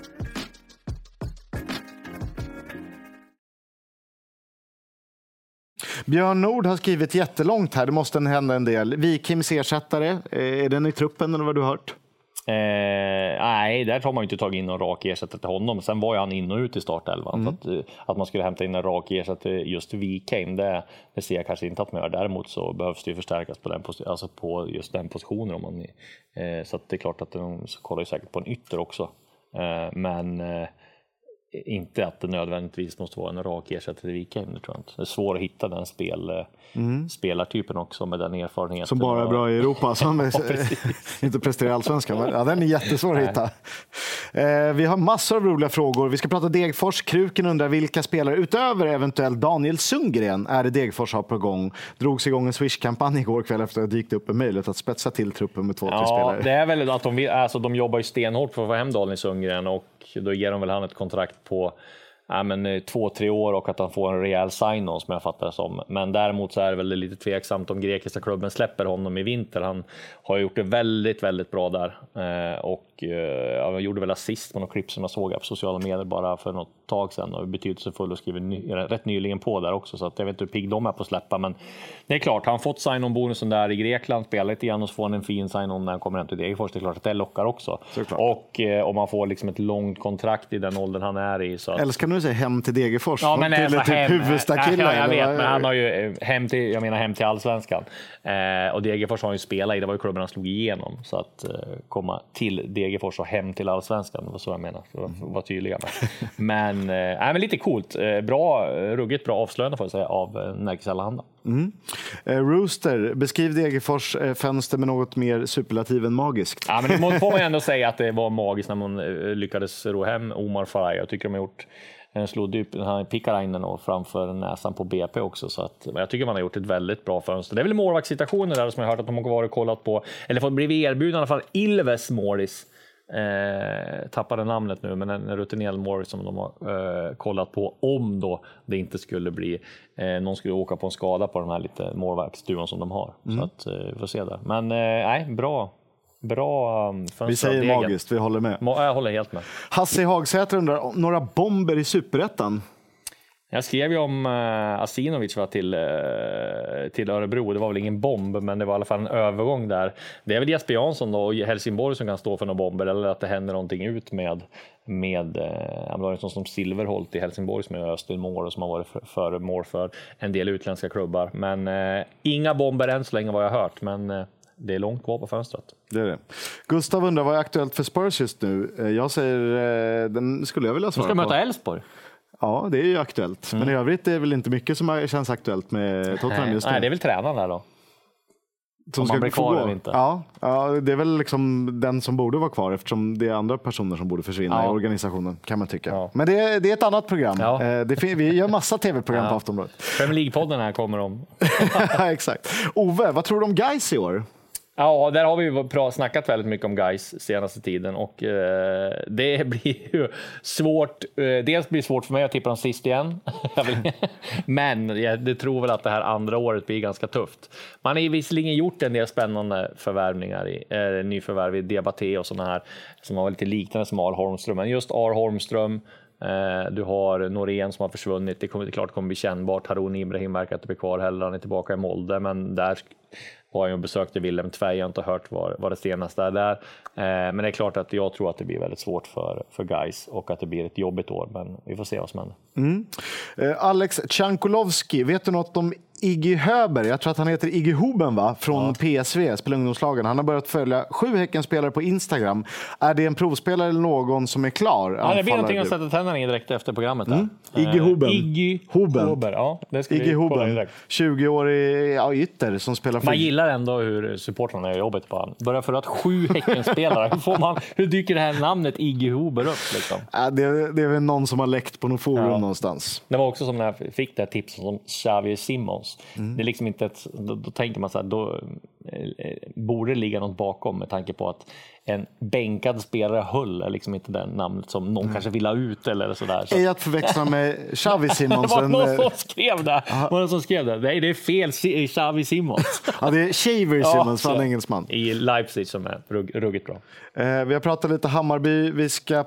Björn Nord har skrivit jättelångt här, det måste hända en del. Vikims ersättare, är den i truppen eller vad du har hört? Nej, där har man ju inte tagit in någon rak ersättare till honom. Sen var ju han in och ut i startelvan. Så att man skulle hämta in en rak ersättare just Vikim, det ser jag kanske inte att man gör. Däremot så behövs det ju förstärkas på på just den positionen. Om man, så att det är klart att de kollar ju säkert på en ytter också. Men inte att det nödvändigtvis måste vara en rak ersättare till Vikim, tror jag inte. Det är svårt att hitta den spelartypen också med den erfarenheten. Som bara är bra i Europa, som inte presterar i allsvenskan. Ja, den är jättesvår att hitta. Vi har massor av roliga frågor. Vi ska prata Degerfors. Kruken undrar vilka spelare utöver eventuellt Daniel Sundgren är det Degerfors har på gång. Drogs igång en Swish-kampanj igår kväll efter att det dykt upp en möjlighet att spetsa till truppen med 2-3 spelare. Det är väl att de jobbar ju stenhårt för att få hem Daniel Sundgren och då ger de väl han ett kontrakt på 2-3 år och att han får en rejäl sign-on som jag fattar det som. Men däremot så är det väl lite tveksamt om grekiska klubben släpper honom i vinter. Han har gjort det väldigt, väldigt bra där. Och jag gjorde väl assist på något klipp som jag såg på sociala medier bara för något tag sedan och betydelsefull och skriver rätt nyligen på där också. Så att jag vet inte hur pigg de är på att släppa. Men det är klart, han har fått sign-on-bonusen där i Grekland, spelar lite igen och så får han en fin sign-on när han kommer hem till Degerfors. Det är klart att det lockar också. Och om man får liksom ett långt kontrakt i den åldern han är i. Så att... Älskar du säga hem till Degerfors? Ja, men till typ Huvudsta-killar? Jag vet, men han har ju hem till Allsvenskan. Och Degerfors har ju spelat i, det var ju klubben han slog igenom. Så att komma till Degerfors och hem till Allsvenskan, det var så jag menar, för att vara tydliga med. Men lite coolt, ruggigt bra avslöjande får jag säga av Närkes Allehanda. Rooster, beskriv Degerfors fönster med något mer superlativ än magiskt. Ja, men det får man ändå säga att det var magiskt när man lyckades ro hem Omar Faraj. Jag tycker de har gjort slog dyp den här Pickarainen och framför näsan på BP också, så att jag tycker man har gjort ett väldigt bra fönster. Det är väl målvaktssituationer där som jag har hört att de har varit kollat på, eller fått blivit erbjudna i alla fall. Ilves Morris tappade namnet nu, men en rutinerad Morris som de har kollat på om då det inte skulle bli någon skulle åka på en skada på den här lite målvaktsduon som de har. Så att vi får se där. Men bra fönster. Vi säger magiskt, vi håller med. Jag håller helt med. Hasse Hagsäter undrar, några bomber i Superettan? Jag skrev ju om Asinovic till Örebro. Det var väl ingen bomb, men det var i alla fall en övergång där. Det är väl Jesper Jansson då, och Helsingborg som kan stå för några bomber, eller att det händer någonting ut med som Silverholt i Helsingborg som är Östermål och som har varit föremål för en del utländska klubbar. Men inga bomber än så länge vad jag har hört, men det är långt kvar på fönstret. Det är det. Gustav undrar vad är aktuellt för Spurs just nu. Jag säger, den skulle jag vilja svara på. De ska möta Elfsborg. Ja, det är ju aktuellt. Men i övrigt är det väl inte mycket som känns aktuellt med Tottenham just nu. Nej, det är väl tränaren där då. Som om man blir kvar eller inte. Ja, det är väl liksom den som borde vara kvar eftersom det är andra personer som borde försvinna i organisationen, kan man tycka. Ja. Men det är ett annat program. Ja. Vi gör massa tv-program på Aftonbladet. Premier League-podden här kommer om. Exakt. Ove, vad tror du om Gais i år? Ja, där har vi snackat väldigt mycket om Gais senaste tiden och det blir ju svårt. Dels blir det svårt för mig att tippa dem sist igen. Men jag tror väl att det här andra året blir ganska tufft. Man har ju visserligen gjort en del spännande förvärvningar nyförvärv i Diabaté och sådana här som var lite liknande som Ar Holmström. Men just Ar Holmström, du har Norén som har försvunnit. Det kommer bli kännbart. Harun Ibrahim verkar inte bli kvar heller. Han är tillbaka i Molde, men där var jag och besökte Willem Tvei. Jag har inte hört vad det senaste är där. Men det är klart att jag tror att det blir väldigt svårt för Gais och att det blir ett jobbigt år. Men vi får se vad som händer. Alex Tjankolovski, vet du något om Iggy Höber? Jag tror att han heter Iggy Huben, va? Från PSV, spelar ungdomslagen. Han har börjat följa 7 Häckenspelare på Instagram. Är det en provspelare eller någon som är klar? Ja, det blir någonting att sätta tänderna i direkt efter programmet. Iggy Huben. Iggy Huber. Ja, det ska Iggy vi kolla Huben. direkt. 20-årig ytter som spelar för... Man gillar ändå hur supportrarna gör jobbet på han. Börjar för att 7 Häckenspelare. Hur dyker det här namnet Iggy Huber upp? Liksom? Det är väl någon som har läckt på någon forum någonstans. Det var också som när jag fick det här tipset om Xavier Simons. Det är liksom inte då tänker man så här, då borde det ligga något bakom med tanke på att en bänkad spelare höll är liksom inte den namnet som någon kanske vill ha ut eller sådär. Så. Är att förväxla med Xavi Simons. Det var någon som skrev det. Nej, det är fel Xavi Simons. Ja, det är Xavier Simons, från engelsman. I Leipzig som är ruggigt bra. Vi har pratat lite Hammarby. Vi ska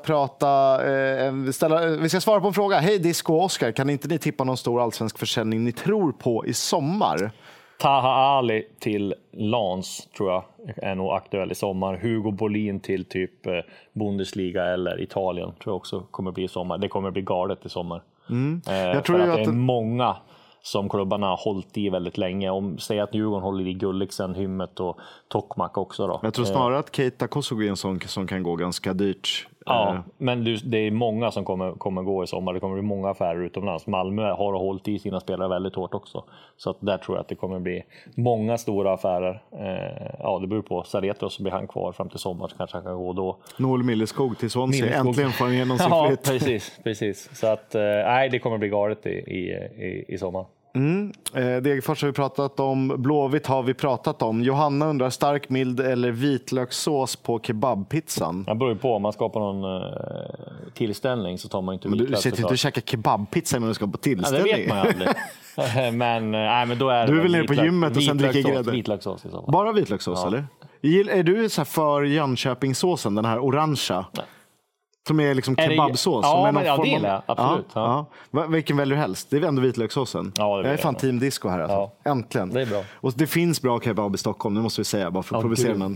svara på en fråga. Hej Disco och Oskar, kan inte ni tippa någon stor allsvensk försäljning ni tror på i sommar? Taha Ali till Lans tror jag är nog aktuell i sommar. Hugo Bolin till typ Bundesliga eller Italien tror jag också kommer bli i sommar. Det kommer bli galet i sommar. Jag tror att det är många som klubbarna har hållit i väldigt länge. Säg att Djurgården håller i Gulliksen, Hymmet och Tokmak också då. Jag tror snarare att Keita Kosovo är en sån som kan gå ganska dyrt. Ja, men det är många som kommer gå i sommar. Det kommer bli många affärer utomlands. Malmö har hållit i sina spelare väldigt hårt också. Så att där tror jag att det kommer bli många stora affärer. Det beror på. Saretos så blir han kvar fram till sommar, så kanske han kan gå då. Noel Milleskog till Swansea. Äntligen får han igenom sin flytt. Ja, precis. Så att det kommer bli galet i sommar. Degerfors har vi pratat om. Blåvitt har vi pratat om. Johanna undrar, stark, mild eller vitlökssås på kebabpizzan? Det beror ju på. Om man ska på någon tillställning så tar man inte vitlök. Du sitter inte och käkar kebabpizza när du ska på tillställning. Ja, det vet man ju aldrig. men då är du är väl nere på gymmet och sen dricker grädde? Vitlökssås i så fall. Bara vitlökssås, eller? Är du så här för Jönköpingssåsen, den här orangea? Nej. Som är liksom kebabsås. Ja, men det gillar jag. Absolut. Ja. Vilken väljer du helst? Det är ändå vitlökssåsen. Ja, jag är fan team disco här. Alltså. Ja. Äntligen. Det är bra. Och det finns bra kebab i Stockholm, det måste vi säga, bara för att provocera någon.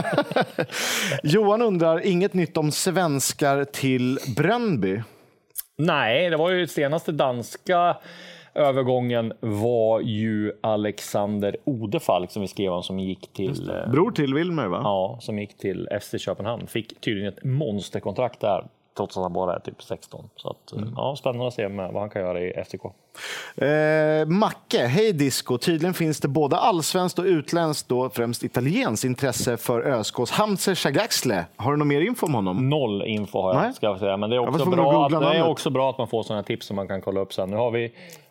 Johan undrar, inget nytt om svenskar till Bröndby? Nej, det var ju senaste danska övergången var ju Alexander Odefalk som vi skrev om, som gick till... Bror till Wilmer, va? Ja, som gick till FC Köpenhamn. Fick tydligen ett monsterkontrakt där, trots att han bara är typ 16. Så att, spännande att se vad han kan göra i FCK. Macke, hej Disco. Tydligen finns det både allsvenskt och utländskt, då främst italiens intresse för ÖSKs Hamzer Shagaxle. Har du någon mer info om honom? Noll info har jag, ska jag säga. Men det är också bra att man får sådana tips som man kan kolla upp sen. Nu har vi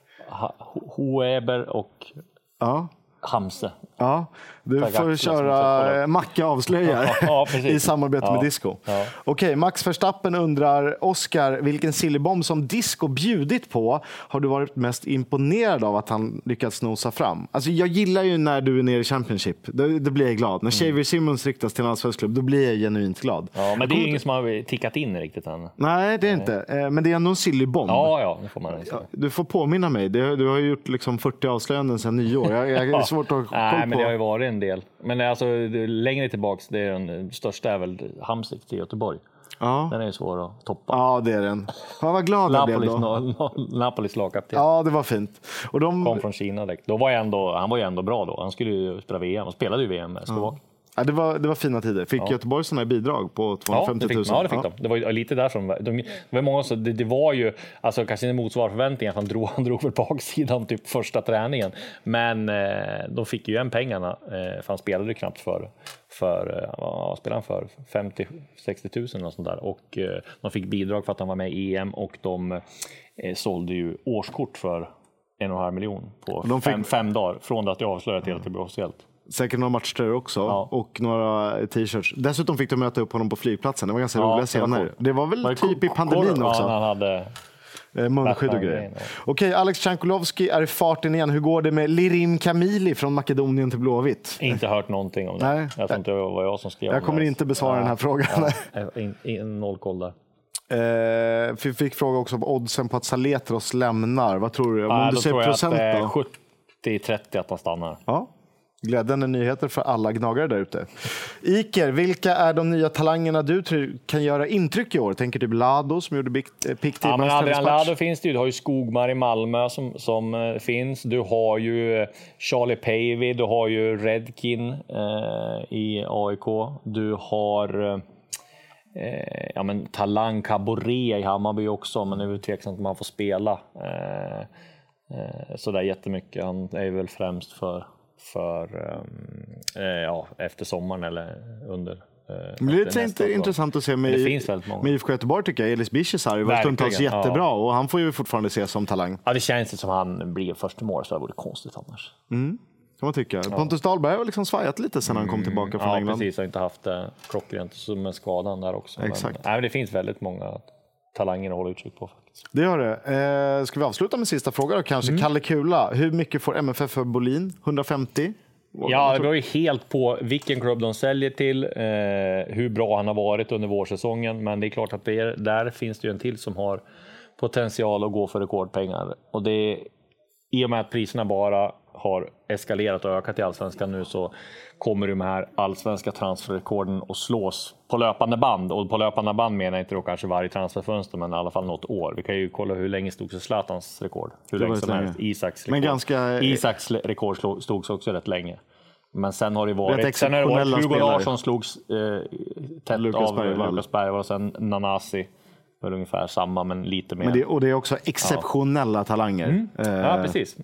Hoeber och Hamse. Ja, du får köra Macke avslöjar i samarbete med Disco. Ja. Okej, Max Verstappen undrar, Oskar, vilken sillybomb som Disco bjudit på har du varit mest imponerad av att han lyckats nosa fram? Alltså jag gillar ju när du är nere i Championship. Då blir jag glad. När Xavier Simons ryktas till en allsvensk klubb, då blir jag genuint glad. Ja, men det är ju ingen som har tickat in riktigt än. Nej, det är inte. Men det är ändå en sillybomb. Ja, det får man säga. Du får påminna mig. Du har ju gjort liksom 40 avslöjanden sedan nyår. Jag är svårt att Nej, men det har ju varit en del. Men alltså längre tillbaks, det är den största är väl Hamsik till Göteborg. Ja. Den är ju svår att toppa. Ja, det är den. Jag var glad jag blev då. Napolis lagkapten. Ja, det var fint. Och Kom från Kina direkt. Han var ju ändå bra då. Han skulle ju spela VM och spelade ju VM med Slovakien. Ja, det var fina tider. Fick Göteborg sådana bidrag på 250 000? Ja, det fick de. Det var ju lite där som det var många så det var ju alltså kanske inte motsvar förväntningar, för han drog väl baksidan typ första träningen, men de fick ju igen pengarna för han spelade ju knappt för spelade han för 50-60 000 och sånt där, och de fick bidrag för att han var med i EM, och de sålde ju årskort för 1,5 miljon på fem dagar från att jag avslöjade till att det blev officiellt. Säkert några matcher också och några t-shirts. Dessutom fick de möta upp honom på flygplatsen. Det var ganska roliga scener. Det var väl typ i pandemin också. Han hade munskydd och grejer. Okej, Alex Chankulovski är i farten igen. Hur går det med Lirim Kamili från Makedonien till Blåvitt? Inte hört någonting om det. Nej. Jag tror inte det var jag som skrev. Jag kommer inte besvara den här frågan. Noll koll där. Vi fick fråga också om oddsen på att Saletros lämnar. Vad tror du? Om du ser procent då? 70-30 att han stannar. Ja. Glädjande nyheter för alla gnagare där ute. Iker, vilka är de nya talangerna du tror kan göra intryck i år? Tänker du Lado som gjorde pick till men Adrian Lado finns det ju. Du har ju Skogmar i Malmö som finns. Du har ju Charlie Päivi, du har ju Redkin i AIK. Du har Talang Caboret i Hammarby också, men nu är det tveksamt om man får spela så där jättemycket. Han är väl främst för efter sommaren eller under. Det är inte intressant att se med IFK Göteborg, tycker jag. Elis Bichesar var stundtals jättebra och han får ju fortfarande ses som talang. Ja, det känns som han blir första mål, så det vore konstigt annars. Kan man tycka. Pontus Dahlberg har liksom svajat lite sen han kom tillbaka från England. Ja, precis. Har inte haft klockrent med skadan där också. Exakt. Men det finns väldigt många talanger att hålla utkik på faktiskt. Det gör det. Ska vi avsluta med sista frågan då kanske? Kalle Kula, hur mycket får MFF för Bolin? 150? Ja, det beror ju helt på vilken klubb de säljer till, hur bra han har varit under vårsäsongen, men det är klart att där finns det ju en till som har potential att gå för rekordpengar, och det i och med att priserna bara har eskalerat och ökat i Allsvenskan nu, så kommer de här allsvenska transferrekorden att slås på löpande band. Och på löpande band menar jag inte då kanske varje transferfönster, men i alla fall något år. Vi kan ju kolla hur länge stod sig Zlatans rekord. Hur länge som helst. Isaks rekord stod också rätt länge. Men sen har det varit Hugo Larsson slogs tätt av Lukas Bergvall och sen Nanasi. Ungefär samma, men lite mer. Men det är också exceptionella talanger. Ja, precis.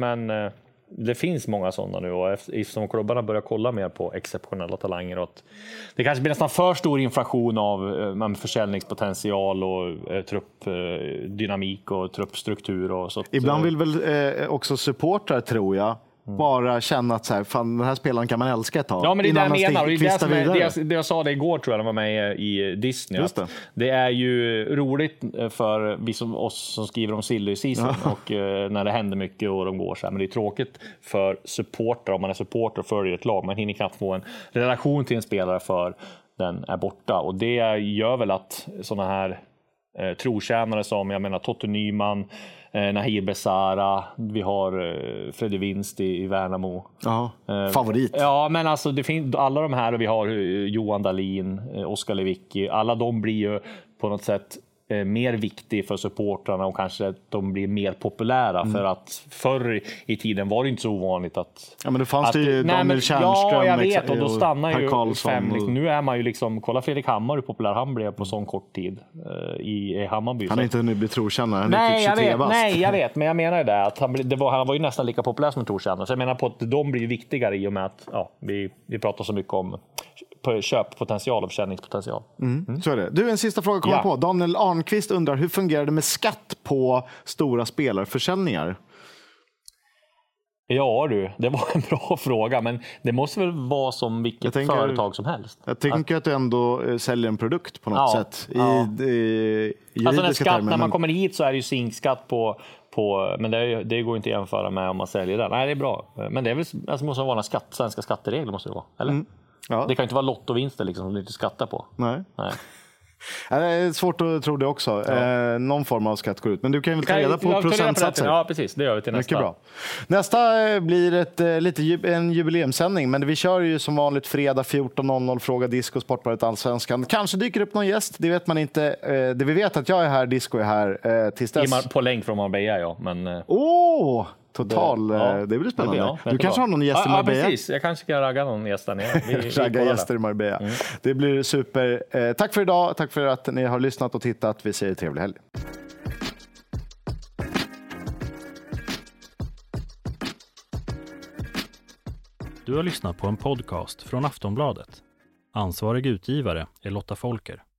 Det finns många sådana nu, och eftersom klubbarna börjar kolla mer på exceptionella talanger, och att det kanske blir nästan för stor inflation av försäljningspotential och truppdynamik och truppstruktur. Och så. Ibland vill väl också supportrar, tror jag, bara känna att så här, fan, den här spelaren kan man älska ett tag. Ja, men det är det jag menar. Det jag sa det igår, tror jag, var med i Disney. Det är ju roligt för oss som skriver om silly season och när det händer mycket och de går så här. Men det är tråkigt för supportrar, om man är supporter och följer ett lag. Man hinner knappt få en relation till en spelare för den är borta. Och det gör väl att såna här trotjänare som, jag menar, Totte Nyman, Nahir Besara, vi har Freddy Winst i Värnamo. Favorit. Ja, men alltså det finns alla de här, och vi har Johan Dahlin, Oskar Lewicki. Alla de blir ju på något sätt mer viktig för supportrarna, och kanske de blir mer populära för att förr i tiden var det inte så ovanligt att... Ja, men det fanns ju Daniel Tjärnström. Ja, jag vet, och då stannar ju fem. Nu är man ju liksom, kolla Fredrik Hammar hur populär han blev på sån kort tid i Hammarby. Han är inte hunnit bli trotjänare, han är typ 23 bast. Nej, jag vet, men jag menar ju det att han var ju nästan lika populär som en trotjänare. Så jag menar på att de blir viktigare i och med att vi pratar så mycket om köppotential och försäljningspotential. Så är det. Du, en sista fråga kommer på. Daniel Arnqvist undrar, hur fungerar det med skatt på stora spelarförsäljningar? Ja du, det var en bra fråga, men det måste väl vara som vilket företag som helst. Jag tänker att du ändå säljer en produkt på något sätt. I alltså en skatt, när man kommer hit så är det ju zinkskatt på men det går inte att jämföra med om man säljer den. Nej, det är bra. Men det är väl, alltså, måste vara svenska skatteregler, måste det vara, eller? Ja. Det kan inte vara lottovinster liksom, som du inte skattar på. Nej. Det är svårt att tro det också. Någon form av skatt går ut. Men du kan väl ta reda på procentsatser? Ja, precis. Det gör vi till nästa. Mycket bra. Nästa blir en jubileumssändning. Men vi kör ju som vanligt fredag 14.00. Fråga Disco, Sportbladet Allsvenskan. Kanske dyker upp någon gäst. Det vet man inte. Det vi vet att jag är här, Disco är här. Tills dess. På länk från Marbella, ja. Men... Det blir spännande. Du kanske har någon gäst i Marbella? Ja, precis. Jag kanske kan ragga någon gäst där nere. Ragga gäster i Marbella. Det blir super. Tack för idag. Tack för att ni har lyssnat och tittat. Vi säger trevlig helg. Du har lyssnat på en podcast från Aftonbladet. Ansvarig utgivare är Lotta Folker.